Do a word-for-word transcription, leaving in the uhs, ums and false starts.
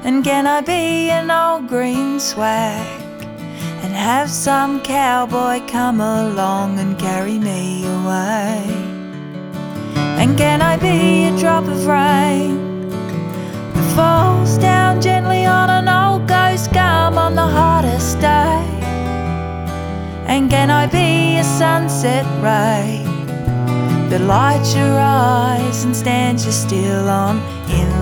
And can I be an old green swag and have some cowboy come along and carry me away? And can I be a drop of rain that falls down gently on an old ghost gum on the hottest day? And can I be a sunset ray that lights your eyes and stands you still on in